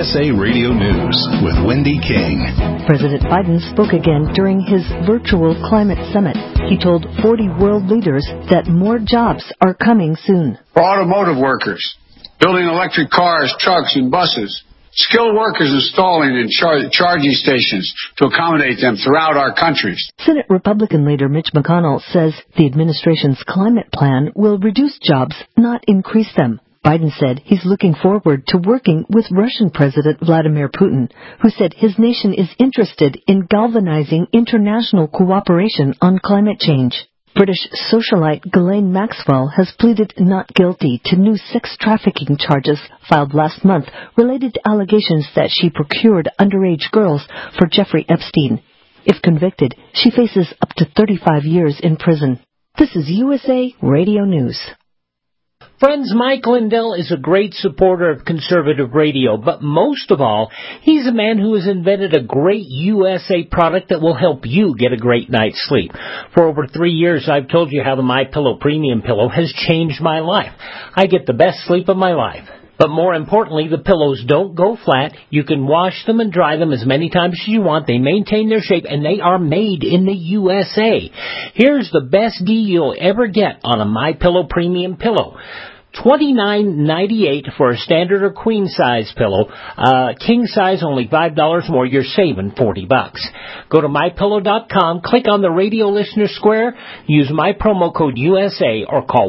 USA Radio News with Wendy King. President Biden spoke again during his virtual climate summit. He told 40 world leaders that more jobs are coming soon. For automotive workers, building electric cars, trucks, and buses. Skilled workers installing and charging stations to accommodate them throughout our countries. Senate Republican leader Mitch McConnell says the administration's climate plan will reduce jobs, not increase them. Biden said he's looking forward to working with Russian President Vladimir Putin, who said his nation is interested in galvanizing international cooperation on climate change. British socialite Ghislaine Maxwell has pleaded not guilty to new sex trafficking charges filed last month related to allegations that she procured underage girls for Jeffrey Epstein. If convicted, she faces up to 35 years in prison. This is USA Radio News. Friends, Mike Lindell is a great supporter of conservative radio, but most of all, he's a man who has invented a great USA product that will help you get a great night's sleep. For over 3 years, I've told you how the MyPillow Premium Pillow has changed my life. I get the best sleep of my life. But more importantly, the pillows don't go flat. You can wash them and dry them as many times as you want. They maintain their shape, and they are made in the USA. Here's the best deal you'll ever get on a MyPillow Premium Pillow. $29.98 for a standard or queen size pillow. King size only $5 more. You're saving $40. Go to mypillow.com, click on the radio listener square, use my promo code USA, or call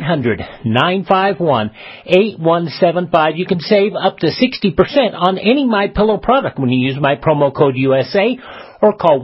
1-800-951-8175. You can save up to 60% on any MyPillow product when you use my promo code USA, or call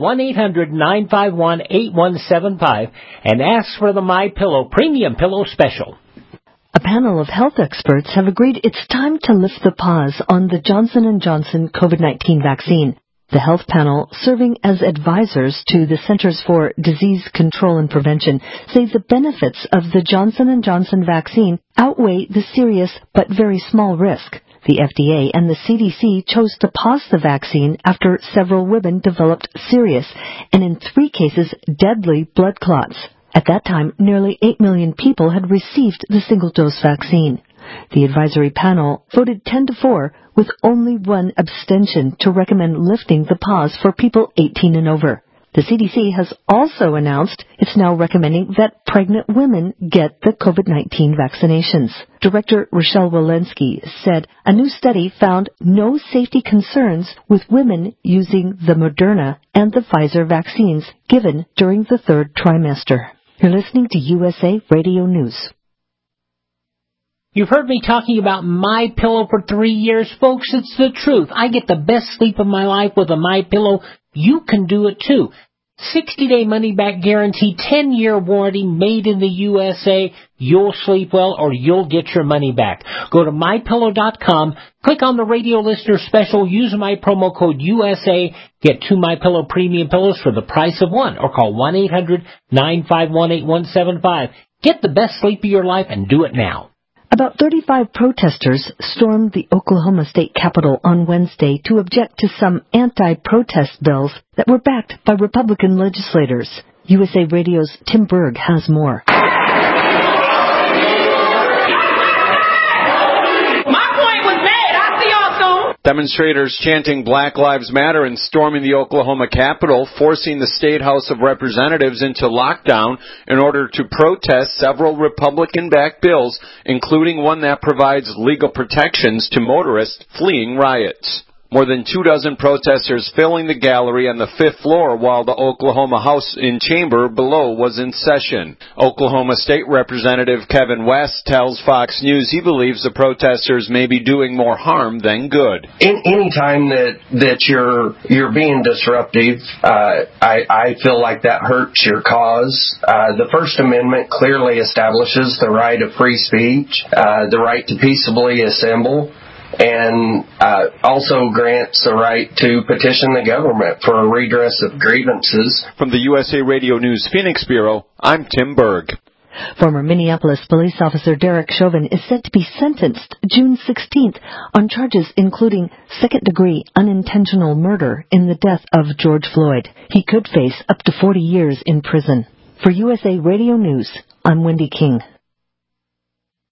1-800-951-8175 and ask for the MyPillow Premium Pillow Special. A panel of health experts have agreed it's time to lift the pause on the Johnson & Johnson COVID-19 vaccine. The health panel, serving as advisors to the Centers for Disease Control and Prevention, say the benefits of the Johnson & Johnson vaccine outweigh the serious but very small risk. The FDA and the CDC chose to pause the vaccine after several women developed serious and, in 3 cases, deadly blood clots. At that time, nearly 8 million people had received the single-dose vaccine. The advisory panel voted 10-4 with only 1 abstention to recommend lifting the pause for people 18 and over. The CDC has also announced it's now recommending that pregnant women get the COVID-19 vaccinations. Director Rochelle Walensky said a new study found no safety concerns with women using the Moderna and the Pfizer vaccines given during the 3rd trimester. You're listening to USA Radio News. You've heard me talking about MyPillow for 3 years, folks. It's the truth. I get the best sleep of my life with a MyPillow. You can do it too. 60-day money-back guarantee, 10-year warranty, made in the USA. You'll sleep well or you'll get your money back. Go to MyPillow.com, click on the radio listener special, use my promo code USA, get 2 MyPillow Premium Pillows for the price of 1, or call 1-800-951-8175. Get the best sleep of your life and do it now. About 35 protesters stormed the Oklahoma State Capitol on Wednesday to object to some anti-protest bills that were backed by Republican legislators. USA Radio's Tim Berg has more. Demonstrators chanting Black Lives Matter and storming the Oklahoma Capitol, forcing the State House of Representatives into lockdown in order to protest several Republican-backed bills, including one that provides legal protections to motorists fleeing riots. More than 24 protesters filling the gallery on the 5th floor while the Oklahoma House in chamber below was in session. Oklahoma State Representative Kevin West tells Fox News he believes the protesters may be doing more harm than good. Any time that you're being disruptive, I feel like that hurts your cause. The First Amendment clearly establishes the right of free speech, the right to peaceably assemble, and also grants the right to petition the government for a redress of grievances. From the USA Radio News Phoenix Bureau, I'm Tim Berg. Former Minneapolis police officer Derek Chauvin is set to be sentenced June 16th on charges including second-degree unintentional murder in the death of George Floyd. He could face up to 40 years in prison. For USA Radio News, I'm Wendy King.